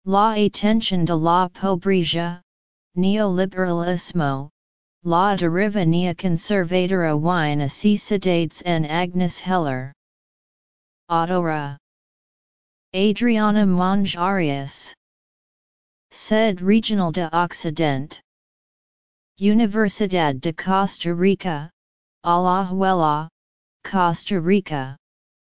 La atención de la pobreza, neoliberalismo, la deriva neoconservadora y necesidades en Agnes Heller. Autora. Adriana Monge Arias. Sede Regional de Occidente. Universidad de Costa Rica, Alajuela, Costa Rica.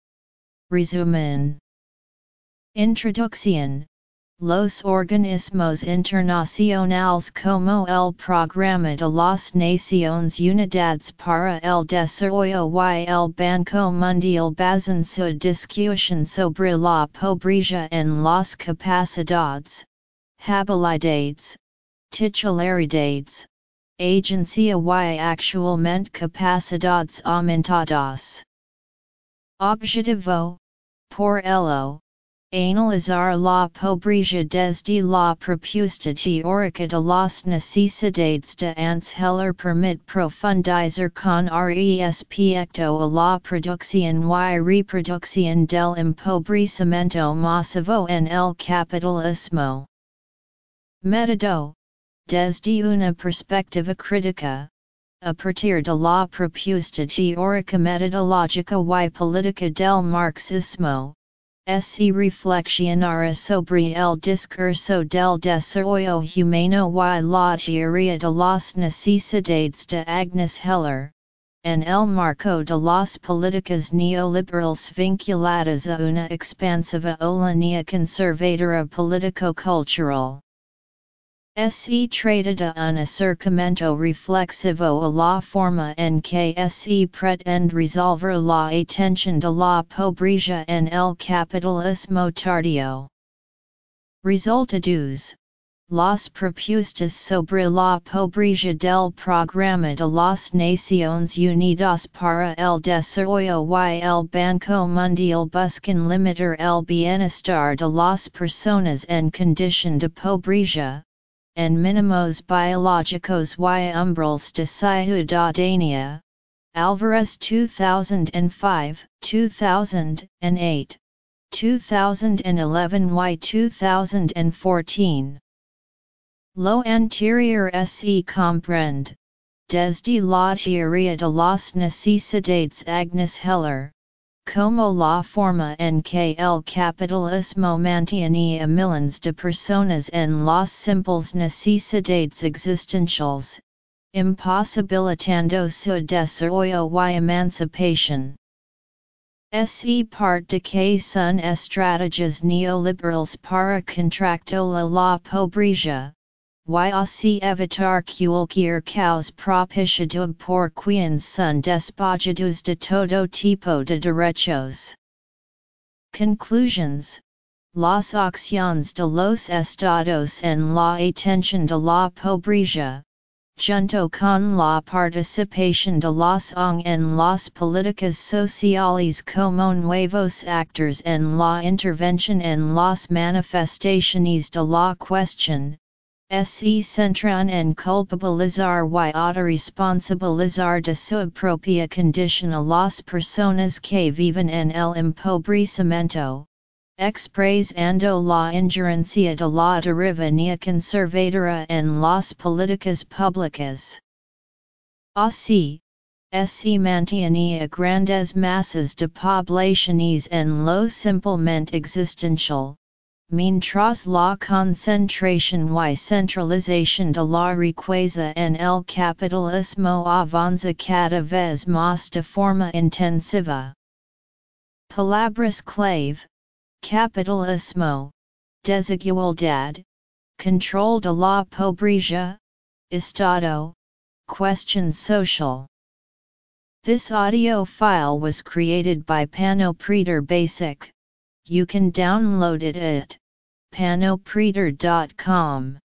Resumen. Introducción. Los organismos internacionales como el Programa de las Naciones Unidas para el Desarrollo y el Banco Mundial basan su discusión sobre la pobreza en las capacidades, habilidades, titularidades, agencia y actualmente capacidades aumentadas. Objetivo, por ello, analizar la pobreza desde la propuesta teórica de las necesidades de Hans Heller permite profundizar con respecto a la producción y reproducción del empobrecimiento masivo en el capitalismo. Método, desde una perspectiva crítica, a partir de la propuesta teórica metodológica y política del marxismo. Se reflexionará sobre el discurso del desarrollo humano y la teoría de las necesidades de Agnes Heller, en el marco de las políticas neoliberales vinculadas a una expansiva o línea conservadora político-cultural. Se trata de un acercamiento reflexivo a la forma en que se pretende resolver la atención de la pobreza en el capitalismo tardío. Resultados. Las propuestas sobre la pobreza del Programa de las Naciones Unidas para el Desarrollo y el Banco Mundial buscan limitar el bienestar de las personas en condición de pobreza, en mínimos biológicos y umbrales de ciudadanía. Alvarez 2005, 2008, 2011 y 2014. Lo anterior se comprende, desde la teoría de las necesidades Agnes Heller, como la forma en que el capitalismo mantiene a millones de personas en las simples necesidades existenciales, imposibilitando su desarrollo y emancipación. Se parte de que son estrategias neoliberales para contractar la pobreza, y así evitar cualquier causa propiciada por quienes son despojados de todo tipo de derechos. Conclusions. Las acciones de los estados en la atención de la pobreza, junto con la participación de las ONG en las políticas sociales como nuevos actores en la intervención en las manifestaciones de la cuestión, se centran en culpabilizar y autorresponsabilizar de su propia condición a las personas que viven en el empobrecimiento, expresando la injerencia de la deriva neoconservadora en las políticas públicas. Así, se mantiene a grandes masas de poblaciones en lo simplemente existencial, mientras la concentración y centralización de la riqueza en el capitalismo avanza cada vez más de forma intensiva. Palabras clave: capitalismo, desigualdad, control de la pobreza, Estado, question social. This audio file was created by Panopreter Basic. You can download it at panopreter.com.